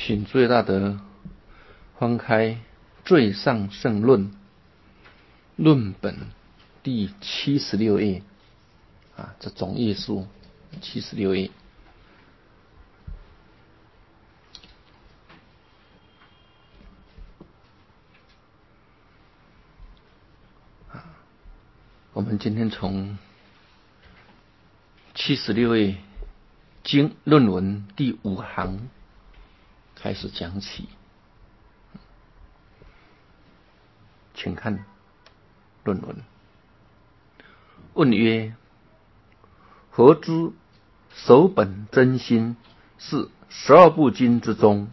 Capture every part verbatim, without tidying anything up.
请诸位大德翻开《最上圣论》论本第七十六页啊，这总页数七十六页。我们今天从七十六页经论文第五行开始讲起，请看论文。问曰：何知守本真心是十二部经之中？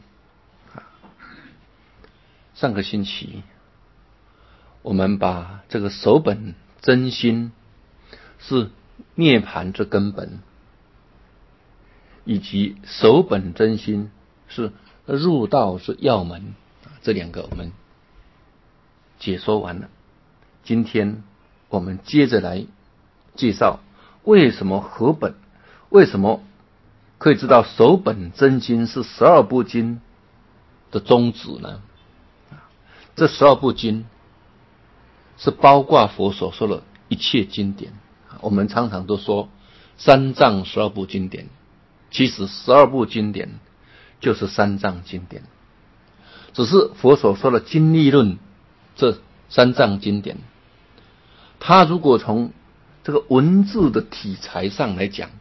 上个星期我们把这个守本真心是涅槃之根本，以及守本真心是入道之要门，这两个我们解说完了。今天我们接着来介绍为什么合本，为什么可以知道守本真心是十二部经的宗旨呢？这十二部经是包括佛所说的一切经典。我们常常都说三藏十二部经典，其实十二部经典就是三藏经典，只是佛所说的经历论这三藏经典，它如果从这个文字的题材上来讲，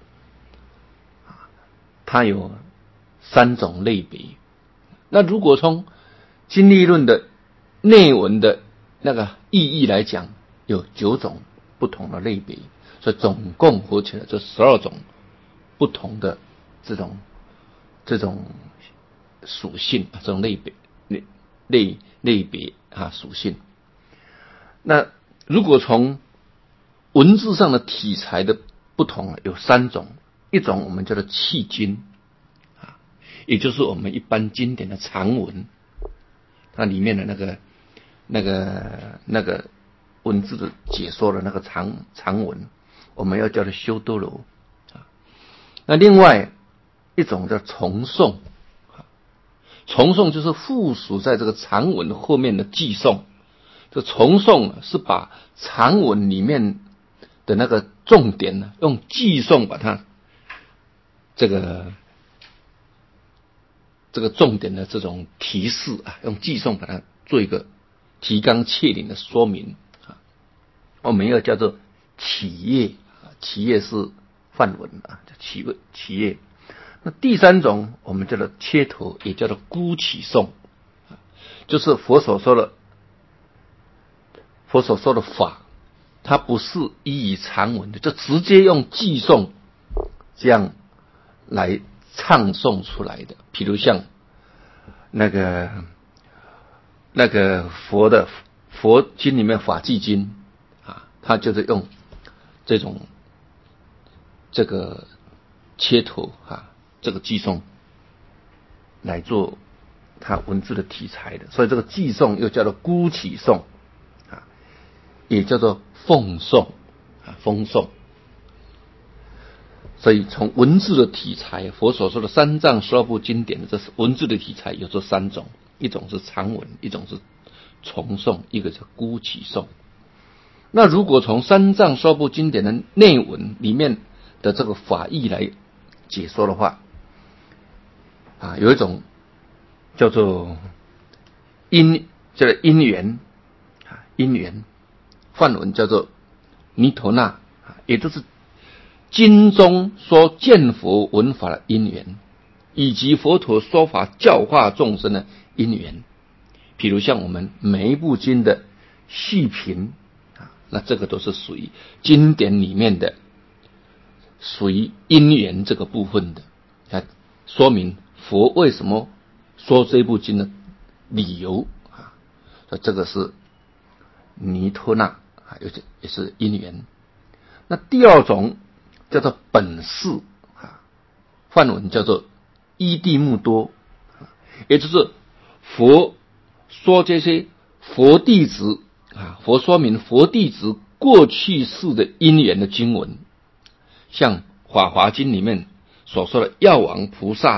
它有三种类别。那如果从经历论的内文的那个意义来讲，有九种不同的类别，所以总共合起来这十二种不同的这种这种属性，这种类别类类类别啊属性。那如果从文字上的题材的不同，有三种，一种我们叫做契经啊，也就是我们一般经典的长文，它里面的那个那个那个文字的解说的那个长长文，我们要叫做修多罗啊。那另外一种叫重诵，重诵就是附属在这个长文后面的记诵。这重诵是把长文里面的那个重点呢，用记诵把它这个这个重点的这种提示啊，用记诵把它做一个提纲挈领的说明啊。我们要叫做起业啊，起业是梵文啊，叫起起业。那第三种我们叫做切头，也叫做孤起诵，就是佛所说的佛所说的法，它不是依于长文的，就直接用记诵这样来唱诵出来的。比如像那个那个佛的佛经里面法纪经啊，它就是用这种这个切头啊，这个记诵来做它文字的题材的，所以这个记诵又叫做孤起诵啊，也叫做奉诵啊，奉诵。所以从文字的题材，佛所说的三藏十二部经典的这是文字的题材有这三种，一种是长文，一种是重诵，一个是孤起诵。那如果从三藏十二部经典的内文里面的这个法义来解说的话啊，有一种叫做因，叫做因缘啊，因缘，梵文叫做尼陀那，也就是经中说见佛闻法的因缘，以及佛陀说法教化众生的因缘。比如像我们每一部经的细评啊，那这个都是属于经典里面的，属于因缘这个部分的，啊，说明佛为什么说这部经的理由啊，所以这个是尼陀那啊，也是因缘。那第二种叫做本事啊，梵文叫做依地目多，也就是佛说这些佛弟子啊，佛说明佛弟子过去世的因缘的经文，像法华经里面所说的药王菩萨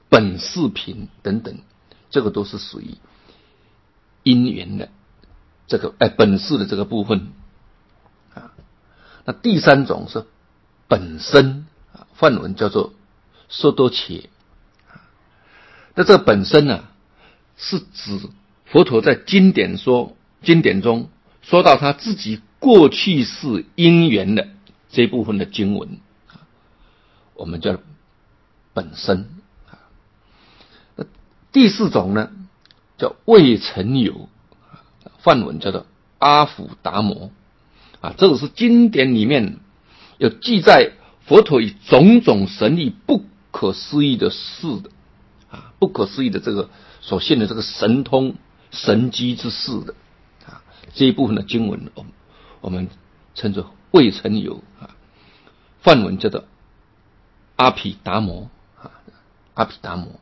本事品等等，这个都是属于因缘的这个哎本事的这个部分啊。那第三种是本身，梵文叫做说多切。那这个本身呢、啊，是指佛陀在经典说经典中说到他自己过去世因缘的这一部分的经文，我们叫本身。那第四种呢，叫未曾有，梵文叫做阿毗达摩啊，这个是经典里面有记载佛陀以种种神力不可思议的事的啊，不可思议的这个所现的这个神通神机之事的啊，这一部分的经文，我们我们称作未曾有啊，梵文叫做阿毗达摩啊，阿毗达摩。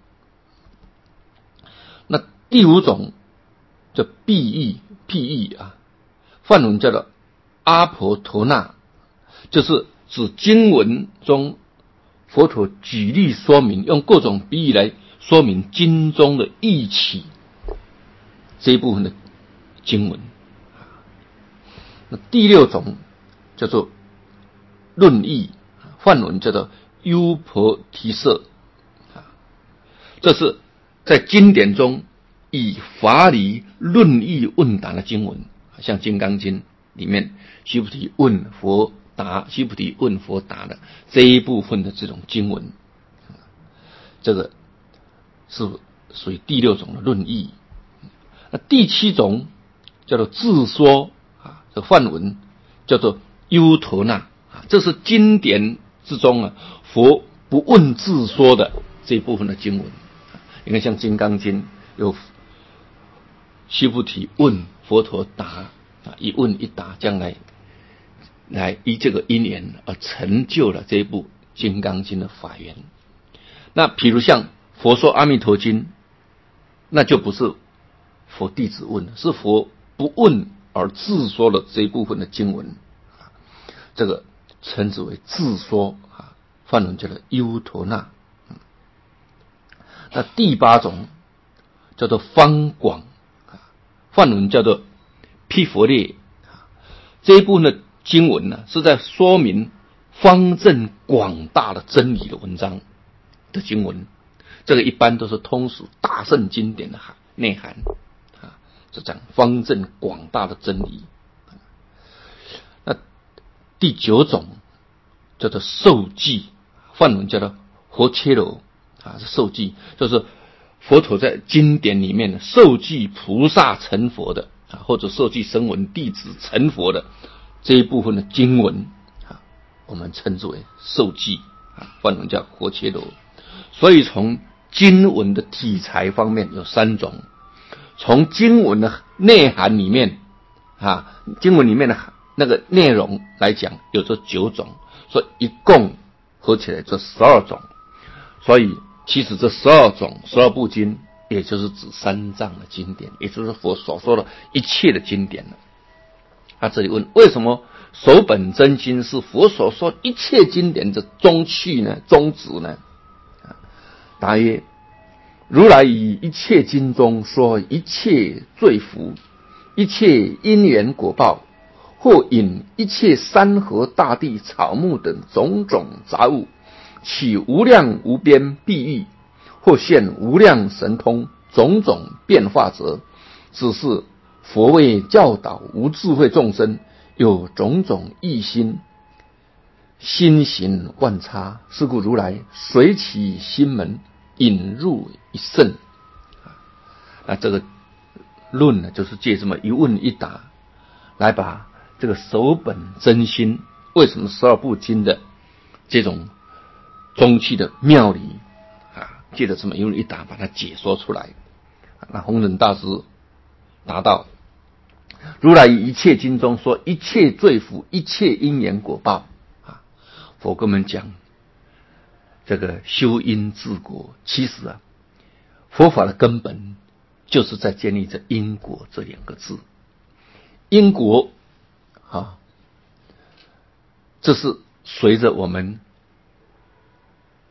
那第五种叫譬喻，譬喻啊，梵文叫做阿婆陀那，就是指经文中佛陀举例说明，用各种比喻来说明经中的义气这一部分的经文。那第六种叫做论义，梵文叫做优婆提舍，这是在经典中以法理论义问答的经文，像《金刚经》里面须菩提问佛答，须菩提问佛答的这一部分的这种经文，这个是属于第六种的论义。那第七种叫做自说啊，这梵文叫做优陀那啊，这是经典之中啊佛不问自说的这一部分的经文。你看，像《金刚经》有须菩提问佛陀答啊，一问一答，将来来依这个因缘而成就了这一部《金刚经》的法缘。那比如像佛说《阿弥陀经》，那就不是佛弟子问，是佛不问而自说的这一部分的经文，这个称之为自说啊，梵文叫做优陀那。那第八种叫做方广，梵文叫做毗佛列，这一部分的经文呢，是在说明方正广大的真理的文章的经文，这个一般都是通俗大圣经典的内涵啊，是讲方正广大的真理。那第九种叫做受记，梵文叫做活切罗啊，是受记，就是佛陀在经典里面受记菩萨成佛的啊，或者受记声闻弟子成佛的这一部分的经文啊，我们称之为受记啊，梵文叫活切罗。所以从经文的体裁方面有三种，从经文的内涵里面啊，经文里面的那个内容来讲，有这九种，所以一共合起来这十二种。所以其实这十二种十二部经，也就是指三藏的经典，也就是佛所说的一切的经典了。他这里问，为什么首本真经是佛所说一切经典的宗趣呢？宗旨呢？答曰：如来以一切经中说一切罪福，一切因缘果报，或引一切山河大地草木等种种杂物，起无量无边譬喻，或现无量神通种种变化者，只是佛为教导无智慧众生有种种异心，心行万差，是故如来随其心门引入一圣。那这个论呢，就是借这么一问一答，来把这个首本真心为什么十二部经的这种宗趣的妙理啊，借着这么一问一答，把它解说出来。那弘忍大师答道：如来以一切经中说一切罪福，一切因缘果报啊，佛跟我们讲这个修因治果，其实啊，佛法的根本就是在建立着因果这两个字。因果啊，这是随着我们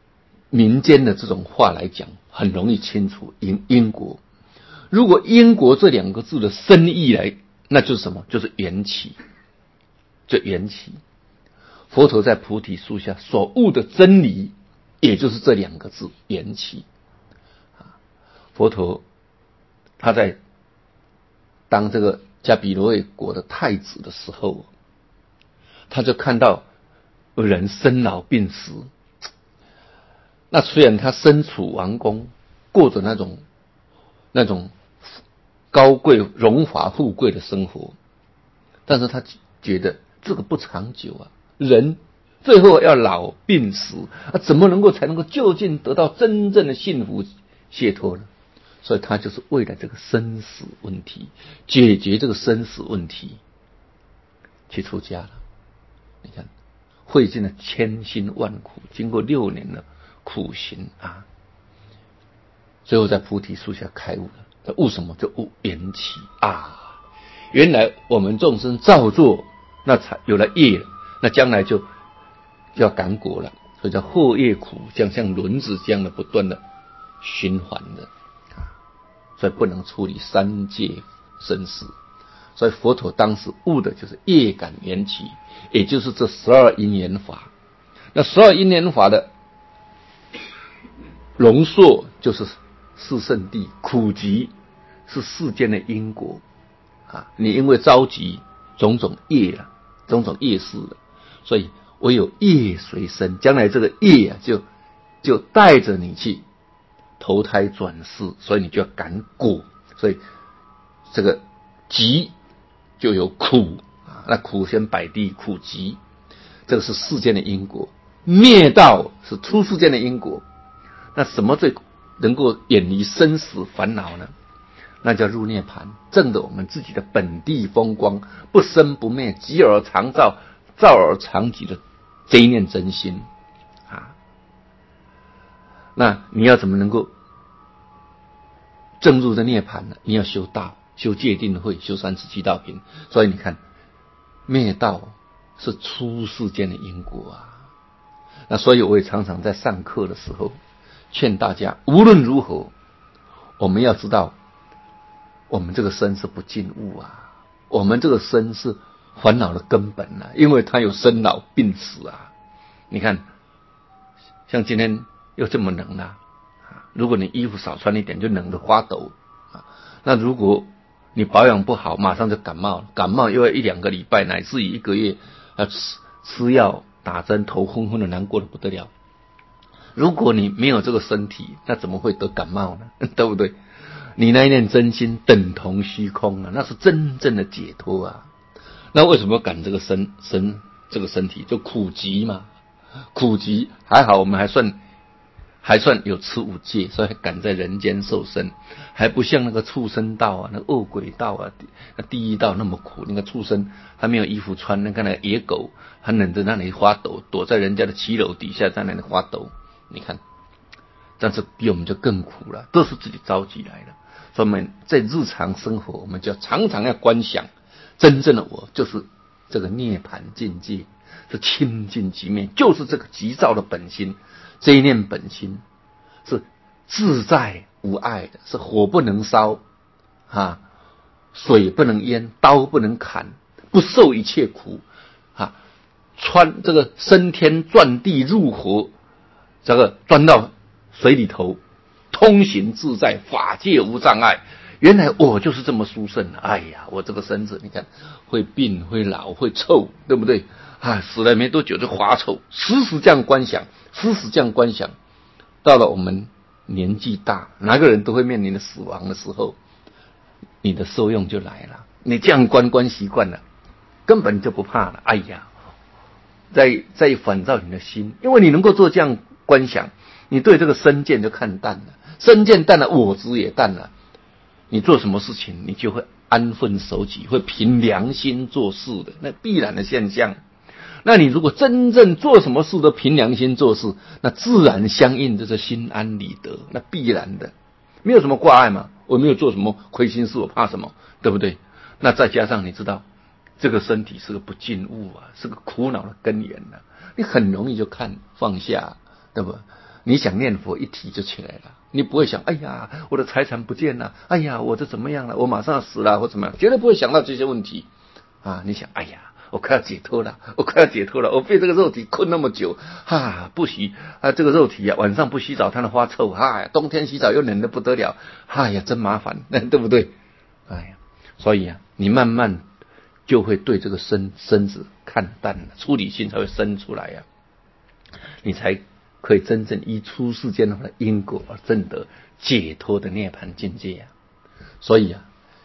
民间的这种话来讲，很容易清楚因因果。如果因果这两个字的深意来，那就是什么？就是缘起，这缘起。佛陀在菩提树下所悟的真理，也就是这两个字缘起。佛陀他在当这个迦毗罗卫国的太子的时候，他就看到人生老病死。那虽然他身处王宫，过着那种那种高贵荣华富贵的生活，但是他觉得这个不长久啊，人最后要老病死啊，怎么能够才能够究竟得到真正的幸福解脱呢？所以他就是为了这个生死问题，解决这个生死问题去出家了。你看，费尽了千辛万苦，经过六年的苦行啊，最后在菩提树下开悟了。他悟什么？就悟缘起啊！原来我们众生造作，那才有了业了，那将来就就要感果了，所以叫后业苦，将像轮子这样的不断的循环的啊，所以不能处理三界生死。所以佛陀当时悟的就是业感缘起，也就是这十二因缘法。那十二因缘法的浓缩就是四圣谛，苦集是世间的因果啊！你因为着急种种业了，种种业事了，所以唯有业随身，将来这个业啊，就就带着你去投胎转世，所以你就要感果。所以这个集就有苦啊，那苦先摆地，苦集，这个是世间的因果。灭道是出世间的因果。那什么最能够远离生死烦恼呢？那叫入涅盘，证得我们自己的本地风光，不生不灭，寂而常照，照而常寂的这一念真心啊。那你要怎么能够证入这涅盘呢？你要修道，修戒定慧，修三十七道品。所以你看，灭道是出世间的因果啊。那所以我也常常在上课的时候劝大家，无论如何，我们要知道，我们这个身是不尽物啊，我们这个身是烦恼的根本啊，因为它有生老病死啊。你看，像今天又这么冷啊，如果你衣服少穿一点，就冷得发抖啊。那如果你保养不好，马上就感冒了，感冒又要一两个礼拜，乃至于一个月，要吃吃药、打针，头昏昏的，难过的不得了。如果你没有这个身体，那怎么会得感冒呢？对不对？你那一念真心等同虚空啊，那是真正的解脱啊。那为什么赶这个身身这个身体？就苦集嘛，苦集还好，我们还算还算有持五戒，所以还赶在人间受生，还不像那个畜生道啊，那个恶鬼道啊，那地狱道那么苦。那个畜生他没有衣服穿，那个那个野狗还冷在那里发抖，躲在人家的骑楼底下在那里发抖。你看，但是比我们就更苦了，都是自己着急来的。所以我们在日常生活，我们就要常常要观想，真正的我就是这个涅槃境界，是清净极灭，就是这个极照的本心。这一念本心是自在无碍的，是火不能烧啊，水不能淹，刀不能砍，不受一切苦啊，穿这个升天钻地入火，这个钻到水里头，通行自在，法界无障碍。原来我就是这么殊胜。哎呀，我这个身子你看会病会老会臭，对不对啊？死了没多久就滑臭，时时这样观想，时时这样观想，到了我们年纪大，哪个人都会面临的死亡的时候，你的受用就来了。你这样观观习惯了，根本就不怕了。哎呀，在在反照你的心，因为你能够做这样观想，你对这个身见就看淡了，身见淡了，我执也淡了。你做什么事情，你就会安分守己，会凭良心做事的，那必然的现象。那你如果真正做什么事都凭良心做事，那自然相应就是心安理得，那必然的，没有什么挂碍嘛。我没有做什么亏心事，我怕什么？对不对？那再加上你知道，这个身体是个不尽物啊，是个苦恼的根源啊，你很容易就看放下，对不？ 你想念佛一提就起来了，你不会想，哎呀，我的财产不见了，哎呀，我这怎么样了，我马上要死了或怎么样，绝对不会想到这些问题啊！你想，哎呀，我快要解脱了，我快要解脱了，我被这个肉体困那么久，哈，不洗啊，这个肉体啊，晚上不洗澡它的发臭，哈，冬天洗澡又冷得不得了，哎呀，真麻烦，对不对？哎呀，所以啊，你慢慢就会对这个身身子看淡了，出离心才会生出来呀、啊，你才可以真正依出世间的因果而证得解脱的涅槃境界啊。所以啊，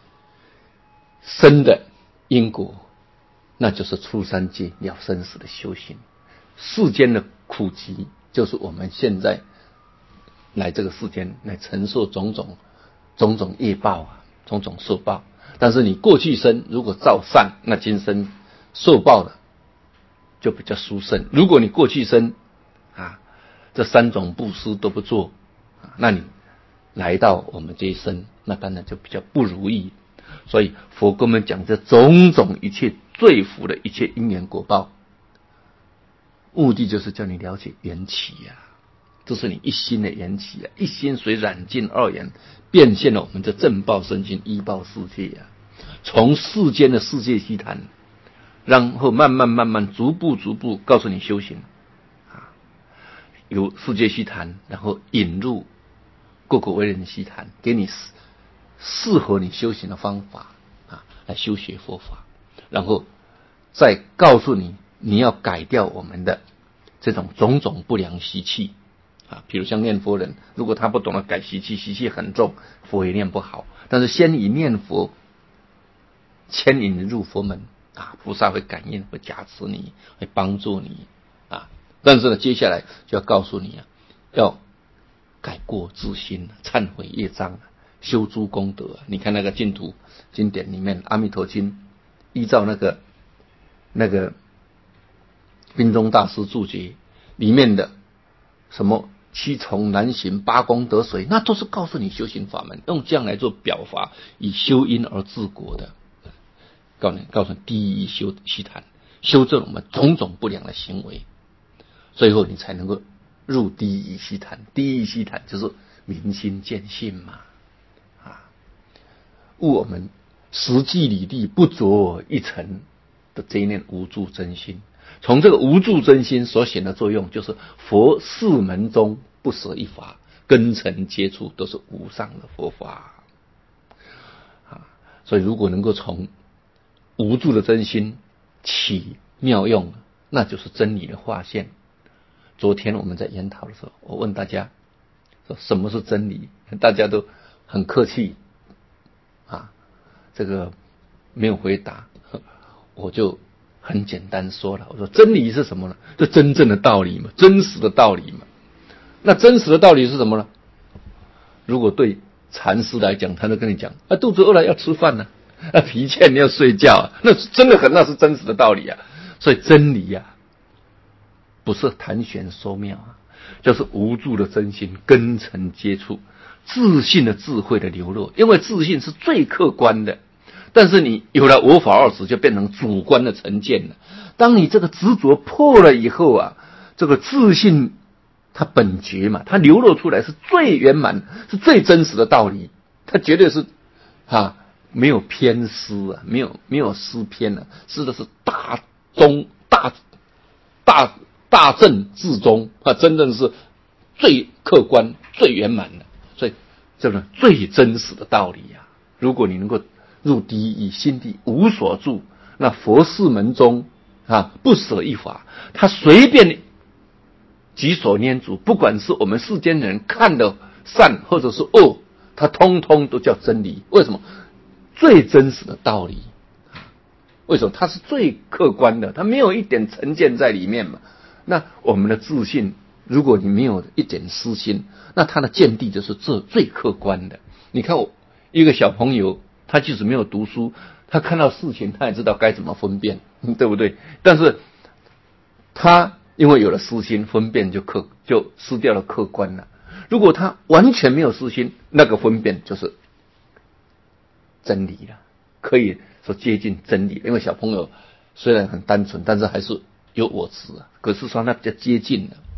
生的因果那就是出三界了生死的修行，世间的苦集就是我们现在来这个世间来承受种种种种业报啊，种种受报。但是你过去生如果造善，那今生受报的就比较殊胜。如果你过去生啊这三种布施都不做，那你来到我们这一生，那当然就比较不如意。所以佛跟我们讲这种种一切罪福的一切因缘果报，目的就是叫你了解缘起呀、啊，这是你一心的缘起啊，一心随染尽二缘，变现了我们这正报身心依报世界呀、啊，从世间的世界西谈，然后慢慢慢慢逐步逐步告诉你修行啊，由世界西谈，然后引入各个为人西谈，给你适合你修行的方法啊，来修学佛法，然后再告诉你你要改掉我们的这种种种不良习气啊，比如像念佛人，如果他不懂得改习气，习气很重，佛也念不好。但是先以念佛牵引入佛门啊，菩萨会感应，会加持你，会帮助你啊。但是呢，接下来就要告诉你啊，要改过自新，忏悔业障，修诸功德。你看那个净土经典里面，《阿弥陀经》依照那个那个宾中大师注解里面的什么七重难行八功德水，那都是告诉你修行法门，用这样来做表法，以修因而治果的。告诉你，告诉你第一修习谈，修正我们种种不良的行为，最后你才能够入第一习谈。第一习谈就是明心见性嘛，啊，悟我们实际里地不着一尘的这一念无住真心。从这个无住真心所显的作用，就是佛四门中不舍一法，根尘接触都是无上的佛法啊。所以如果能够从无住的真心起妙用，那就是真理的化现。昨天我们在研讨的时候，我问大家说什么是真理，大家都很客气啊，这个没有回答，我就很简单说了，我说真理是什么呢？就真正的道理嘛，真实的道理嘛。那真实的道理是什么呢？如果对禅师来讲，他就跟你讲啊，肚子饿了要吃饭呢、啊，啊脾气你要睡觉、啊，那真的很那是真实的道理啊。所以真理啊，不是谈玄说妙啊，就是无住的真心根尘接触，自信的智慧的流露。因为自信是最客观的，但是你有了我法二执，就变成主观的成见了。当你这个执着破了以后啊，这个自信它本觉嘛，它流露出来是最圆满，是最真实的道理，它绝对是啊没有偏私啊，没有没有私偏啊，是的是大中大大大正至中啊，真正是最客观、最圆满的，所以这个最真实的道理啊。如果你能够入第一心地无所住，那佛事门中啊不舍一法，他随便己所拈足，不管是我们世间人看的善或者是恶，它通通都叫真理。为什么？最真实的道理。为什么？它是最客观的，它没有一点成见在里面嘛。那我们的自信，如果你没有一点私心，那他的见地就是这最客观的。你看我一个小朋友，他即使没有读书，他看到事情他也知道该怎么分辨，对不对？但是他因为有了私心，分辨就客就失掉了客观了。如果他完全没有私心，那个分辨就是真理了，可以说接近真理。因为小朋友虽然很单纯，但是还是有我执啊，可是说那比较接近了。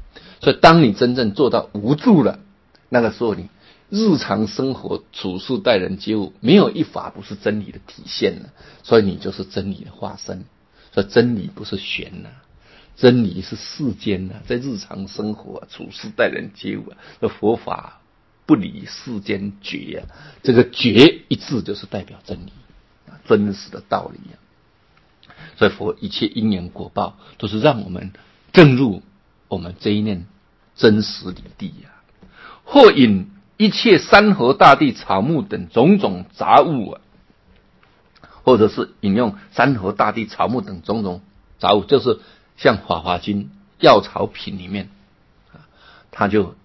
所以当你真正做到无助了，那个时候你日常生活处事待人接物，没有一法不是真理的体现了，所以你就是真理的化身。所以真理不是玄呐、啊，真理是世间呐、啊，在日常生活、啊、处事待人接物啊，这佛法不离世间觉啊，这个觉一字就是代表真理啊，真实的道理啊。所以佛一切因缘果报都是让我们证入我们这一念真实理地啊，或引一切山河大地草木等种种杂物啊，或者是引用山河大地草木等种种杂物，就是像《法华经》药草品里面，他就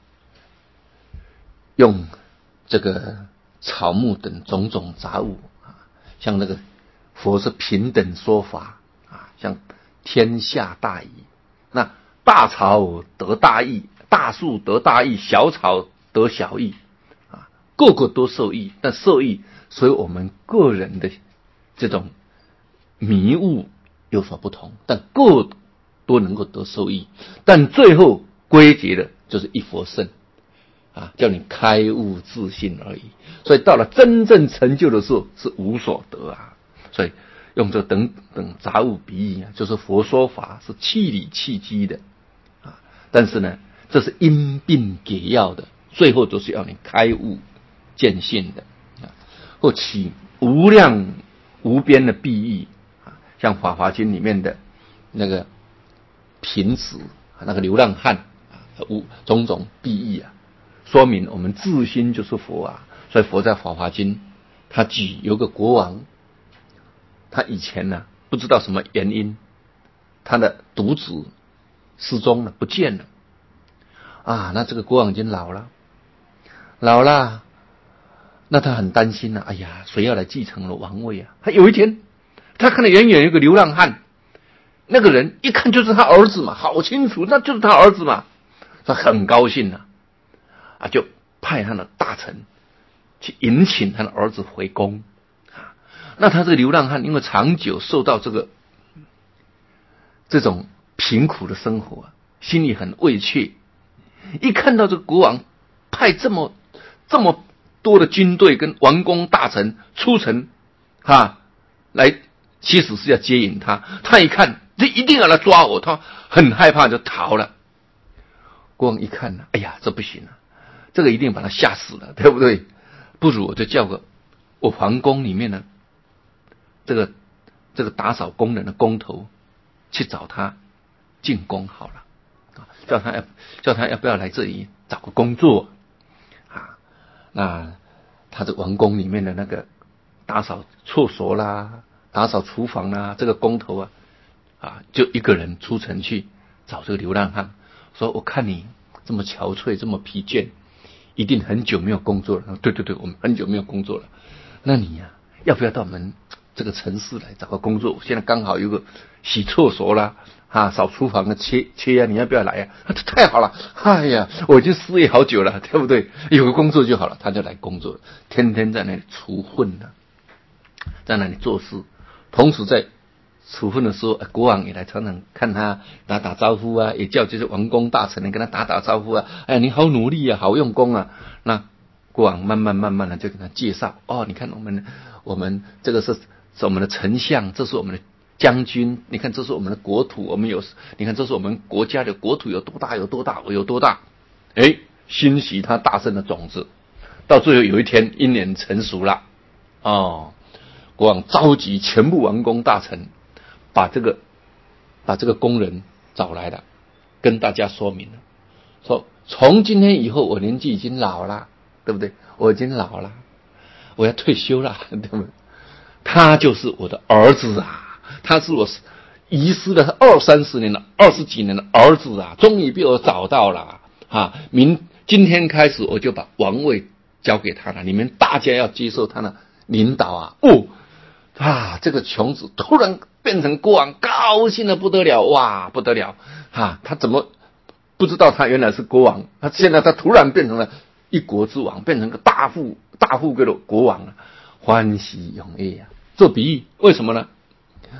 用这个草木等种种杂物啊，像那个佛是平等说法啊，像天下大义，那大草得大义，大树得大义，小草得小义啊，个个都受益，但受益所以我们个人的这种迷雾有所不同，但各都能够得受益，但最后归结的就是一佛圣啊，叫你开悟自信而已。所以到了真正成就的时候是无所得啊。所以用这等等杂物比喻啊，就是佛说法是气理气机的啊，但是呢，这是因病给药的，最后都是要你开悟见性的啊，或起无量无边的裨益啊，像《法华经》里面的那个贫子那个流浪汉啊，无种种裨益啊，说明我们自心就是佛啊。所以佛在《法华经》他举有个国王，他以前呢不知道什么原因，他的独子失踪了，不见了啊。那这个国王已经老了，老了，那他很担心了、啊。哎呀，谁要来继承了王位啊？他有一天，他看到远远有个流浪汉，那个人一看就是他儿子嘛，好清楚，那就是他儿子嘛。他很高兴啊，啊，就派他的大臣去迎请他的儿子回宫啊。那他这个流浪汉因为长久受到这个这种贫苦的生活啊，心里很畏怯。一看到这个国王派这么这么多的军队跟王公大臣出城哈来，其实是要接引他。他一看这一定要来抓我，他很害怕就逃了。国王一看呢，哎呀，这不行啊，这个一定把他吓死了，对不对？不如我就叫个我皇宫里面呢这个这个打扫工人的工头去找他进宫好了，叫他要叫他要不要来这里找个工作啊？那他这王宫里面的那个打扫厕所啦、打扫厨房啦，这个工头啊啊，就一个人出城去找这个流浪汉，说我看你这么憔悴，这么疲倦，一定很久没有工作了。对对对，我们很久没有工作了。那你呀、啊，要不要到我们这个城市来找个工作？现在刚好有个洗厕所啦，啊，扫厨房的缺缺啊，你要不要来啊？啊，这太好了！哎呀，我已经失业好久了，对不对？有个工作就好了，他就来工作了，天天在那里除混呢，在那里做事，同时在处分的时候，国王也来常常看他打打招呼啊，也叫这些王公大臣跟他打打招呼啊。哎，你好努力啊，好用功啊。那国王慢慢慢慢的就给他介绍，哦，你看我们我们这个是是我们的丞相，这是我们的将军，你看这是我们的国土，我们有，你看这是我们国家的国土有多大有多大有多大。哎，欣喜他大生的种子，到最后有一天因缘成熟了，哦，国王召集全部王公大臣。把这个把这个工人找来了，跟大家说明了，说从今天以后我年纪已经老了，对不对？我已经老了，我要退休了，对不对？他就是我的儿子啊，他是我遗失了二三十年了，二十几年的儿子啊，终于被我找到了啊！明今天开始我就把王位交给他了，你们大家要接受他的领导啊！哦。啊，这个穷子突然变成国王，高兴的不得了，哇，不得了啊！他怎么不知道他原来是国王？他现在他突然变成了一国之王，变成个大富大富贵的国王了，欢喜踊跃呀！做比喻，为什么呢？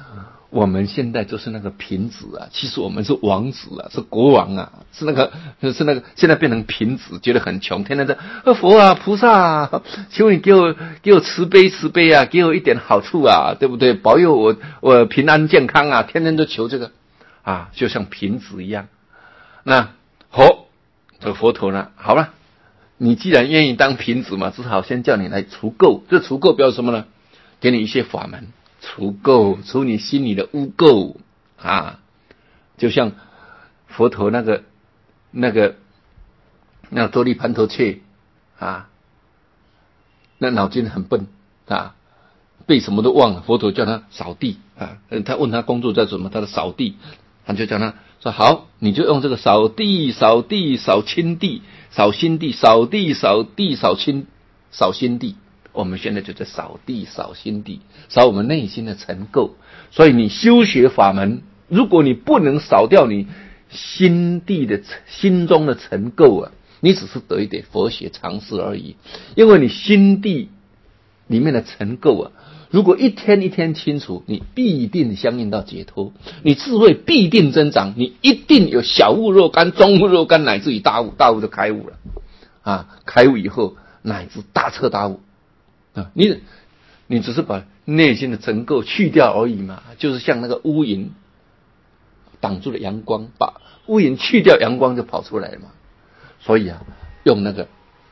我们现在就是那个贫子啊，其实我们是王子啊，是国王啊，是那个是那个，现在变成贫子，觉得很穷，天天在佛啊菩萨啊，求你给我给我慈悲慈悲啊，给我一点好处啊，对不对？保佑我我平安健康啊，天天都求这个啊，就像贫子一样。那好，这个佛陀呢，好了，你既然愿意当贫子嘛，只好先叫你来除垢。这除垢表示什么呢？给你一些法门。除垢，除你心里的污垢啊！就像佛陀那个、那个、那个多利盘陀切啊，那脑筋很笨啊，背什么都忘了。佛陀叫他扫地啊，他问他工作在什么，他的扫地，他就叫他说：“好，你就用这个扫地、扫地、扫清地、扫心地、扫地、扫地、扫清、扫心地。”我们现在就在扫地、扫心地，扫我们内心的尘垢。所以你修学法门，如果你不能扫掉你心地的心中的尘垢啊，你只是得一点佛学常识而已。因为你心地里面的尘垢啊，如果一天一天清除，你必定相应到解脱，你智慧必定增长，你一定有小悟若干、中悟若干，乃至于大悟，大悟就开悟了啊！开悟以后，乃至大彻大悟。啊，你你只是把内心的尘垢去掉而已嘛，就是像那个乌云挡住了阳光，把乌云去掉，阳光就跑出来了嘛。所以啊，用那个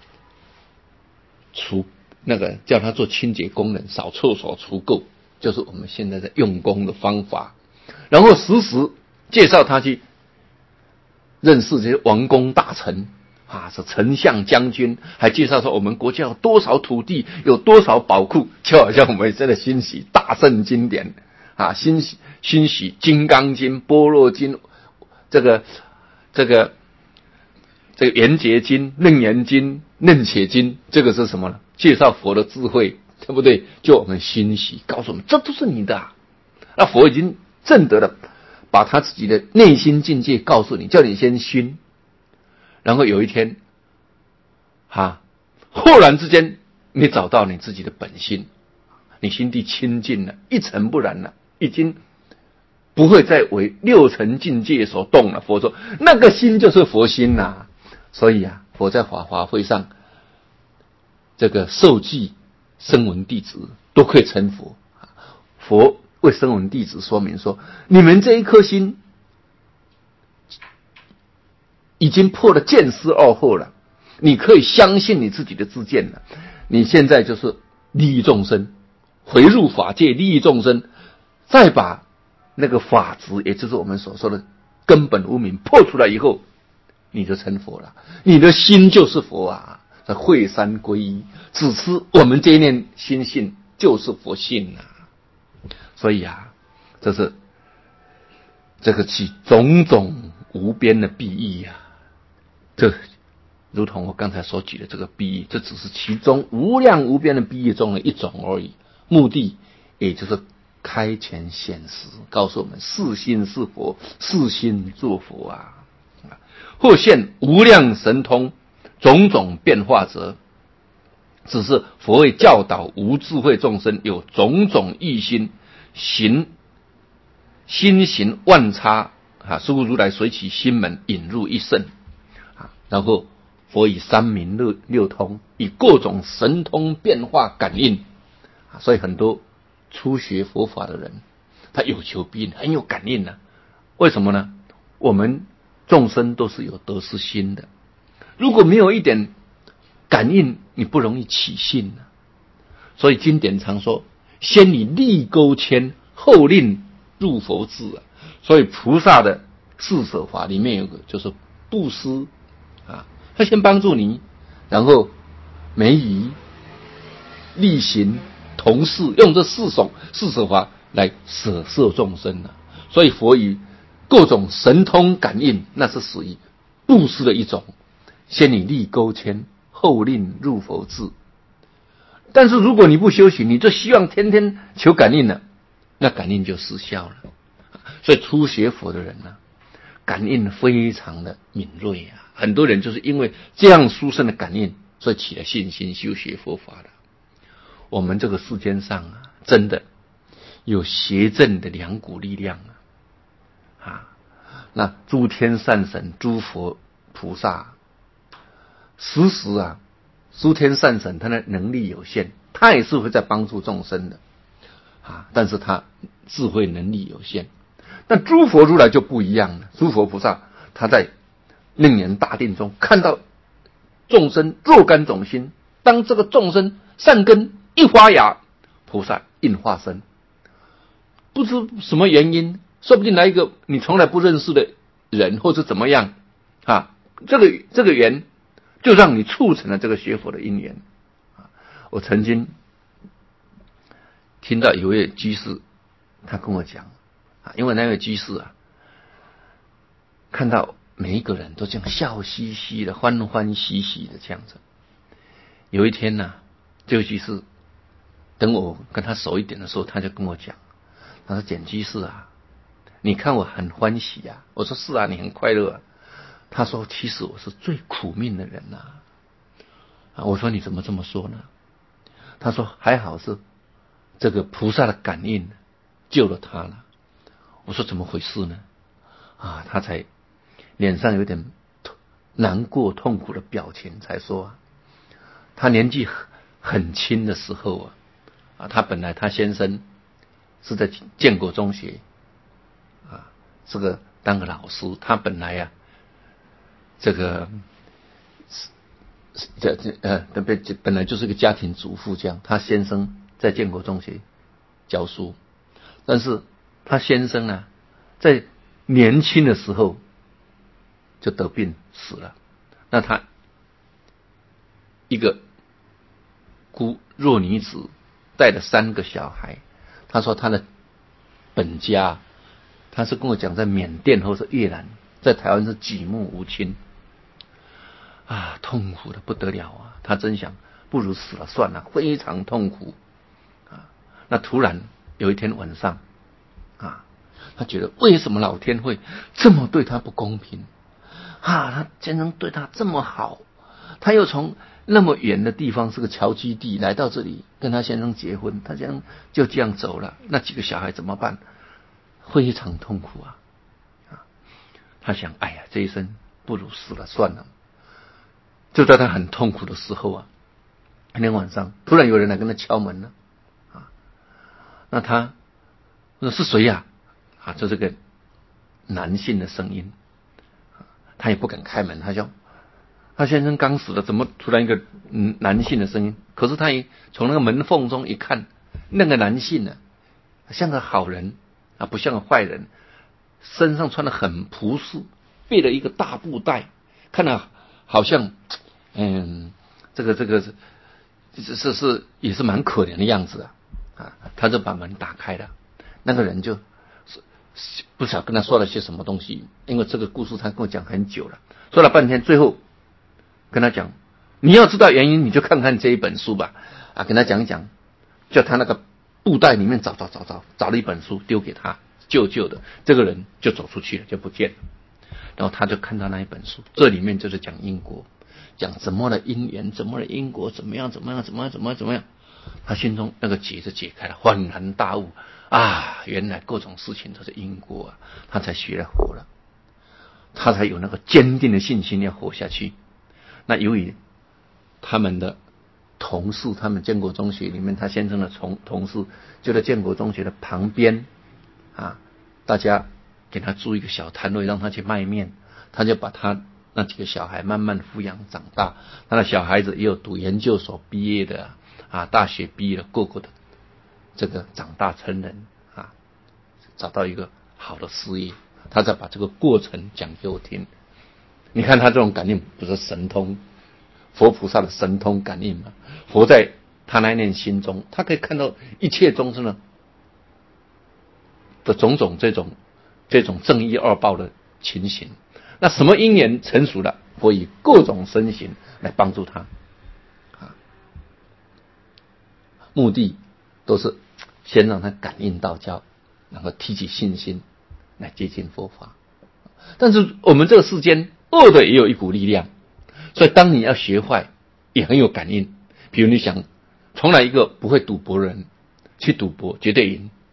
除那个叫他做清洁工人，扫厕所除垢，就是我们现在在用功的方法。然后时时介绍他去认识这些王公大臣。啊，是丞相将军，还介绍说我们国家有多少土地，有多少宝库，就好像我们现在欣喜大圣经典啊，欣喜欣喜金刚经、般若经，这个这个这个圆觉经、楞严经、楞伽经，这个是什么呢？介绍佛的智慧，对不对？就我们欣喜，告诉我们这都是你的啊。那佛已经证得了，把他自己的内心境界告诉你，叫你先熏。然后有一天，哈，忽然之间，你找到你自己的本性，你心地清净了，一尘不染了，已经不会再为六尘境界所动了。佛说，那个心就是佛心呐、啊。所以啊，佛在法华会上，这个受记声闻弟子都可以成佛。佛为声闻弟子说明说，你们这一颗心已经破了见思二惑了，你可以相信你自己的自见了。你现在就是利益众生，回入法界利益众生，再把那个法执，也就是我们所说的根本无明破出来以后，你就成佛了。你的心就是佛啊，这会三归一，只是我们这一念心性就是佛性啊。所以啊，这是这个其种种无边的裨益啊。这如同我刚才所举的这个裨益，这只是其中无量无边的裨益中的一种而已。目的也就是开权显实，告诉我们是心是佛，是心作佛啊。或现无量神通，种种变化者，只是佛为教导无智慧众生有种种异心，行心行万差啊，是故如来随其心门引入一圣。然后佛以三明六六通，以各种神通变化感应，所以很多初学佛法的人，他有求必应，很有感应呢、啊。为什么呢？我们众生都是有得失心的，如果没有一点感应，你不容易起信呢、啊。所以经典常说，先以利钩牵，后令入佛智啊。所以菩萨的四摄法里面有个就是布施。啊，他先帮助你，然后梅仪、力行、同事，用这四种四摄法来舍摄众生啊。所以佛以各种神通感应，那是属于布施的一种。先以利钩牵，后令入佛智。但是如果你不修行，你就希望天天求感应了，那感应就失效了。所以初学佛的人呢、啊，感应非常的敏锐啊。很多人就是因为这样殊胜的感应，所以起了信心修学佛法的。我们这个世间上啊，真的有邪正的两股力量啊！啊，那诸天善神、诸佛菩萨，时时啊，诸天善神他的能力有限，他也是会在帮助众生的啊，但是他智慧能力有限。但诸佛如来就不一样了，诸佛菩萨他在楞严大定中看到众生若干种心，当这个众生善根一发芽，菩萨应化身，不知什么原因，说不定来一个你从来不认识的人，或者怎么样啊，这个这个缘就让你促成了这个学佛的因缘。我曾经听到有位居士，他跟我讲啊，因为那位居士啊，看到每一个人都这样笑嘻嘻的、欢欢喜喜的这样子。有一天呢、啊，这位居士等我跟他熟一点的时候，他就跟我讲，他说：“简居士啊，你看我很欢喜啊。”我说：“是啊，你很快乐啊。”他说：“其实我是最苦命的人呐、啊。”我说：“你怎么这么说呢？”他说：“还好是这个菩萨的感应救了他了。”我说：“怎么回事呢？”啊，他才脸上有点难过痛苦的表情，才说、啊、他年纪很轻的时候啊，啊，他本来他先生是在建国中学啊，这个当个老师，他本来呀、啊，这个这这呃，本来就是个家庭主妇这样。他先生在建国中学教书，但是他先生呢，在年轻的时候就得病死了。那他一个孤弱女子带了三个小孩，他说他的本家，他是跟我讲在缅甸或是越南，在台湾是举目无亲啊，痛苦的不得了啊！他真想不如死了算了，非常痛苦啊。那突然有一天晚上啊，他觉得为什么老天会这么对他不公平啊？他先生对他这么好，他又从那么远的地方是个侨居地来到这里跟他先生结婚，他先生就这样走了，那几个小孩怎么办？非常痛苦啊！啊，他想，哎呀，这一生不如死了算了。就在他很痛苦的时候啊，那天晚上突然有人来跟他敲门了啊，那他说是谁呀？啊，这是个男性的声音，他也不敢开门，他说他先生刚死了，怎么突然一个男性的声音？可是他一从那个门缝中一看，那个男性呢、啊，像个好人啊，不像个坏人，身上穿得很朴素，背了一个大布袋，看了好像嗯，这个这个是是是也是蛮可怜的样子啊啊！他就把门打开了，那个人就不晓得跟他说了些什么东西，因为这个故事他跟我讲很久了，说了半天，最后跟他讲，你要知道原因，你就看看这一本书吧啊！跟他讲一讲，叫他那个布袋里面找找找找找了一本书丢给他，旧旧的，这个人就走出去了，就不见了。然后他就看到那一本书，这里面就是讲因果，讲怎么的因缘，怎么的因果，怎么样怎么样怎么样怎么样怎么样，他心中那个结就解开了，恍然大悟啊，原来各种事情都是因果啊，他才学了活了，他才有那个坚定的信心要活下去。那由于他们的同事，他们建国中学里面，他先生的同同事就在建国中学的旁边啊，大家给他租一个小摊位，让他去卖面，他就把他那几个小孩慢慢抚养长大。他的小孩子也有读研究所毕业的啊，大学毕业的，个个的这个长大成人啊，找到一个好的事业。他再把这个过程讲给我听。你看他这种感应不是神通，佛菩萨的神通感应吗？佛在他那念心中，他可以看到一切众生的的种种这种这种正义恶报的情形。那什么因缘成熟了，佛以各种身形来帮助他啊，目的都是先让他感应道教，然后提起信心来接近佛法。但是我们这个世间恶的也有一股力量，所以当你要学坏也很有感应。比如你想从来一个不会赌博的人去赌博绝对赢，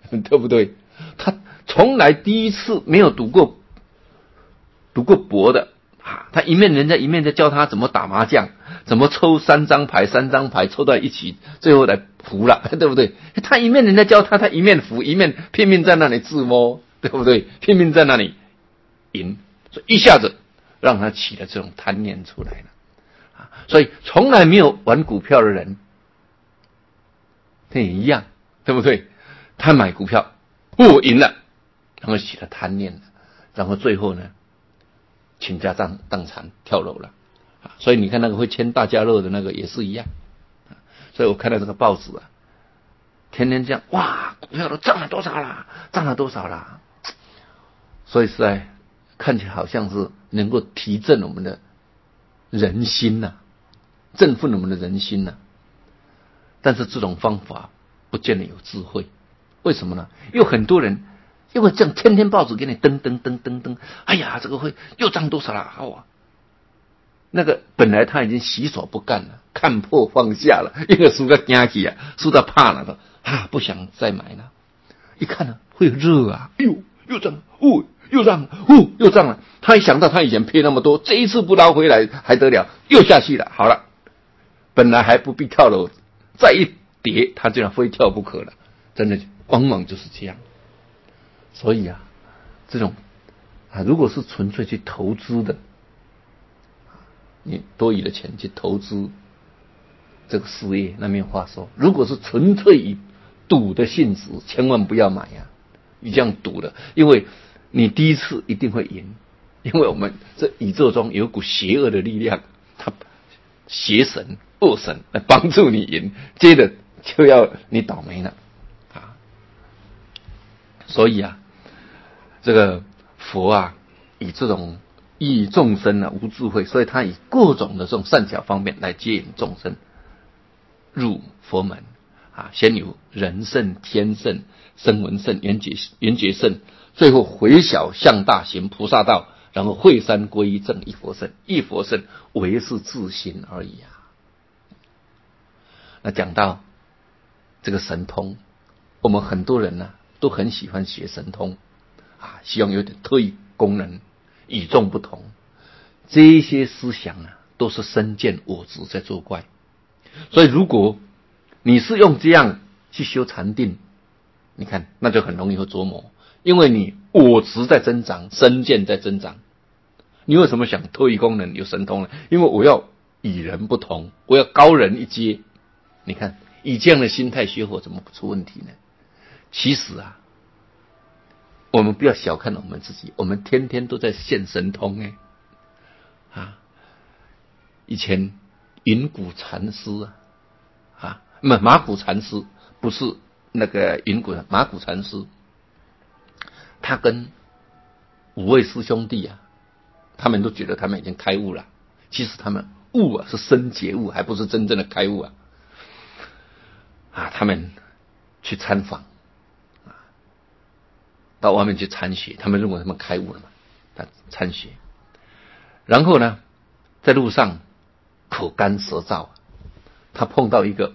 对不对？他从来第一次没有读过读过博的啊，他一面人家一面在教他怎么打麻将，怎么抽三张牌，三张牌凑在一起，最后来胡了，对不对？他一面人家教他，他一面胡，一面拼命在那里自摸，对不对？拼命在那里赢，所以一下子让他起了这种贪念出来了啊！所以从来没有玩股票的人，他也一样，对不对？他买股票，我赢了，然后起了贪念了，然后最后呢，倾家荡荡产跳楼了啊！所以你看那个会签大家乐的那个也是一样啊！所以我看到这个报纸啊，天天这样，哇，股票都涨了多少啦，涨了多少啦！所以实在看起来好像是能够提振我们的人心呐、啊，振奋我们的人心呐、啊。但是这种方法不见得有智慧，为什么呢？有很多人因为这样天天报纸给你登登登登登，哎呀，这个会又涨多少了？好啊，那个本来他已经洗手不干了，看破放下了，因为输个惊起啊，输到怕了啊，不想再买了。一看呢，会热啊，哎呦，又涨，哦，又涨，哦，又涨了。他一想到他以前赔那么多，这一次不捞回来还得了，又下去了。好了，本来还不必跳楼，再一跌，他就要非跳不可了。真的，往往就是这样。所以啊，这种啊，如果是纯粹去投资的，你多余的钱去投资这个事业，那没有话说。如果是纯粹以赌的性质，千万不要买啊！你这样赌的，因为你第一次一定会赢，因为我们这宇宙中有一股邪恶的力量，它邪神、恶神来帮助你赢，接着就要你倒霉了啊！所以啊，这个佛啊，以这种益众生啊无智慧，所以他以各种的这种善巧方面来接引众生入佛门啊，先有人圣、天圣、声闻圣、缘觉缘觉圣，最后回小向大行菩萨道，然后会三归一正一佛圣，一佛圣唯是自心而已啊。那讲到这个神通，我们很多人呢、啊、都很喜欢学神通啊，希望有点特异功能，与众不同。这一些思想啊，都是身见我执在作怪。所以如果你是用这样去修禅定，你看那就很容易会琢磨，因为你我执在增长，身见在增长。你为什么想特异功能有神通呢？因为我要与人不同，我要高人一阶。你看以这样的心态学佛，怎么不出问题呢？其实啊，我们不要小看我们自己，我们天天都在现神通哎啊！以前云谷禅师啊，啊，马马谷禅师不是那个云谷马谷禅师，他跟五位师兄弟啊，他们都觉得他们已经开悟了，其实他们悟啊是深觉悟，还不是真正的开悟啊！啊，他们去参访啊，到外面去参学，他们认为他们开悟了嘛，他参学，然后呢，在路上口干舌燥，他碰到一个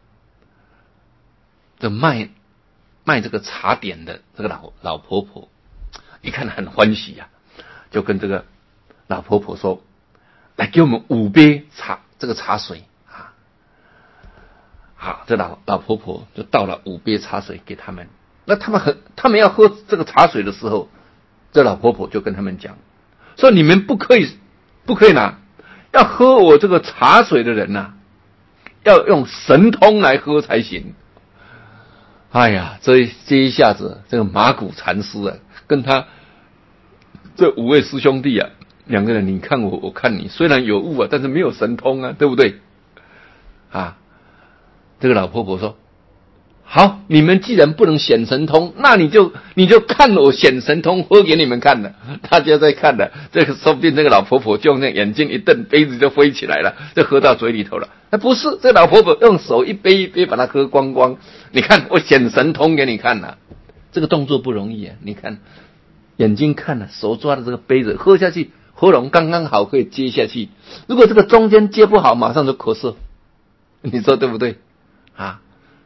这卖卖这个茶点的这个老老婆婆，一看很欢喜啊，就跟这个老婆婆说：“来给我们五杯茶，这个茶水啊。”好，这老老婆婆就倒了五杯茶水给他们。那他们很，他们要喝这个茶水的时候，这老婆婆就跟他们讲说：“你们不可以，不可以拿，要喝我这个茶水的人呐、啊，要用神通来喝才行。”哎呀，这这一下子，这个马谷禅师啊，跟他这五位师兄弟啊，两个人你看我，我看你，虽然有悟啊，但是没有神通啊，对不对？啊，这个老婆婆说：“好，你们既然不能显神通，那你就你就看我显神通，喝给你们看了。”大家在看的，这个说不定这个老婆婆就用那眼睛一瞪，杯子就飞起来了，就喝到嘴里头了。那不是，这老婆婆用手一杯一杯把它喝光光。你看我显神通给你看了、啊，这个动作不容易啊！你看眼睛看了，手抓着这个杯子喝下去，喉咙刚刚好可以接下去。如果这个中间接不好，马上就咳嗽。你说对不对啊？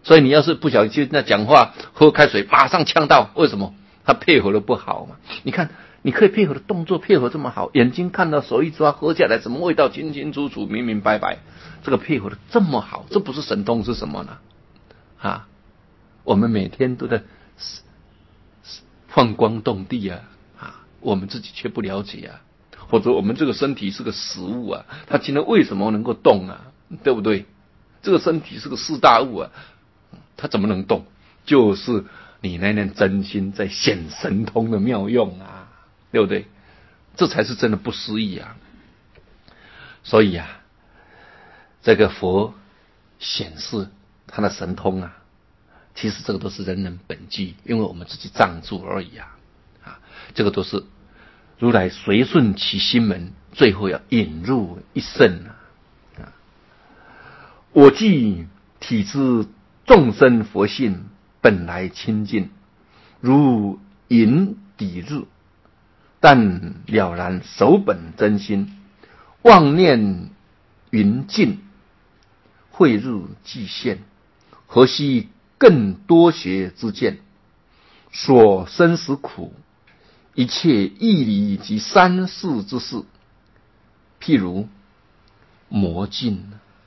所以你要是不小心那讲话喝开水马上呛到，为什么？他配合的不好嘛。你看你可以配合的动作配合这么好，眼睛看到手一抓喝下来什么味道清清楚楚明明白白，这个配合的这么好，这不是神通是什么呢？啊，我们每天都在放光动地啊，啊，我们自己却不了解啊，或者我们这个身体是个死物啊，它今天为什么能够动啊？对不对？这个身体是个四大物啊，它怎么能动？就是你那念真心在显神通的妙用啊，对不对？这才是真的不思议啊！所以啊，这个佛显示他的神通啊，其实这个都是人人本具，因为我们自己障住而已啊！啊，这个都是如来随顺其心门，最后要引入一圣啊！啊，我既体知众生佛性本来清净，如银抵日，但了然守本真心，妄念云尽，慧日既现，何须更多学之见？所生死苦，一切义理及三世之事，譬如魔镜，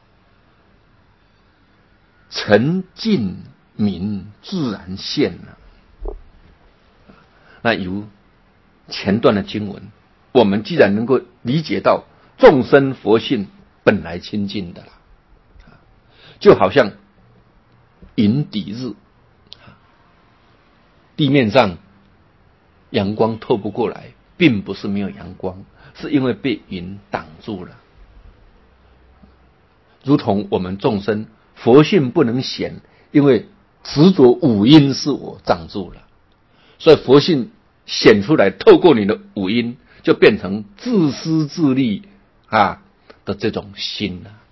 沉静明自然现了。那由前段的经文，我们既然能够理解到众生佛性本来清净的了，就好像银抵日，地面上阳光透不过来，并不是没有阳光，是因为被云挡住了。如同我们众生佛性不能显，因为执着五阴是我障住了，所以佛性显出来，透过你的五阴，就变成自私自利啊的这种心了。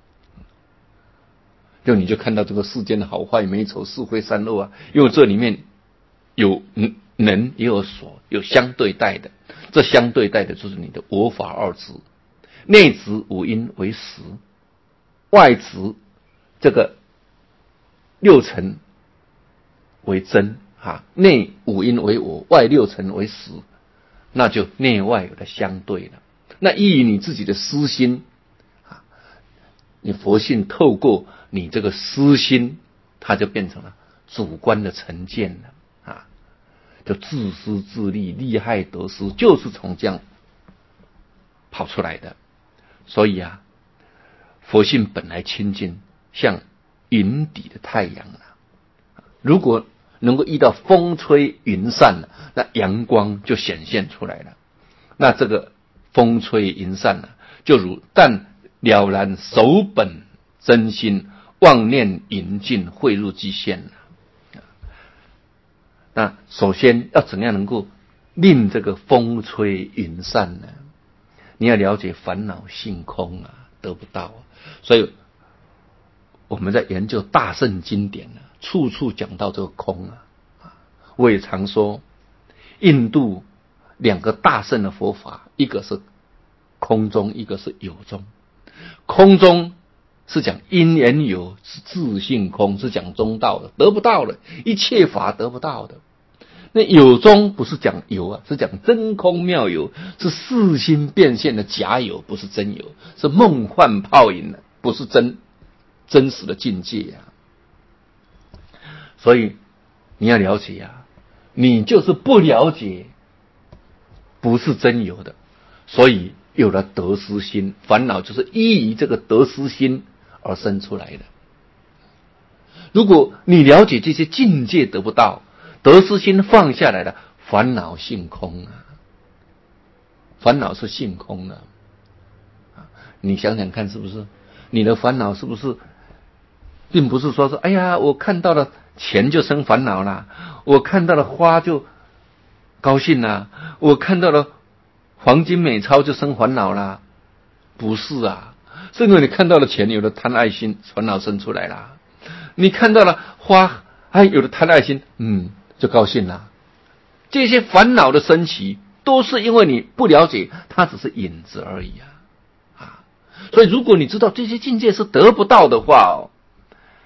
就你就看到这个世间的好坏美丑是非善恶啊，因为这里面有能也有所，有相对待的，这相对待的就是你的我法二执，内执五阴为实，外执这个六尘为真啊，内五阴为我，外六尘为实，那就内外有了相对了。那依你自己的私心啊，你佛性透过你这个私心，它就变成了主观的成见了啊，就自私自利，利害得失，就是从这样跑出来的。所以啊，佛性本来清净，像云底的太阳啊，如果能够遇到风吹云散了，那阳光就显现出来了。那这个风吹云散了，就如但了然守本真心，妄念引尽，汇入极限了。那首先要怎样能够令这个风吹云散呢？你要了解烦恼性空啊，得不到啊。所以我们在研究大圣经典呢，处处讲到这个空啊。我也常说，印度两个大圣的佛法，一个是空中，一个是有中。空中是讲因缘有，是自性空，是讲中道的，得不到的，一切法得不到的。那有中不是讲有啊，是讲真空妙有，是四心变现的假有，不是真有，是梦幻泡影的，不是真真实的境界啊。所以你要了解啊，你就是不了解，不是真有的，所以有了得失心，烦恼就是依于这个得失心而生出来的。如果你了解这些境界得不到，得失心放下来了，烦恼性空啊，烦恼是性空的。你想想看，是不是？你的烦恼是不是，并不是说说，哎呀，我看到了钱就生烦恼了，我看到了花就高兴了，我看到了黄金美钞就生烦恼了，不是啊，是因为你看到了钱，有了贪爱心，烦恼生出来了；你看到了花，哎，有了贪爱心，嗯。就高兴了。这些烦恼的升起，都是因为你不了解，它只是影子而已啊！啊，所以如果你知道这些境界是得不到的话哦，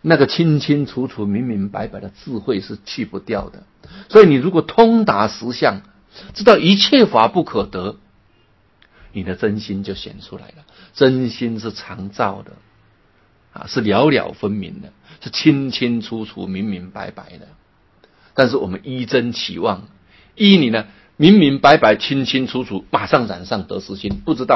那个清清楚楚、明明白白的智慧是去不掉的。所以你如果通达实相，知道一切法不可得，你的真心就显出来了。真心是常照的啊，是了了分明的，是清清楚楚、明明白白的。但是我们依真起妄，依你呢明明白白、清清楚楚，马上染上得失心，不知道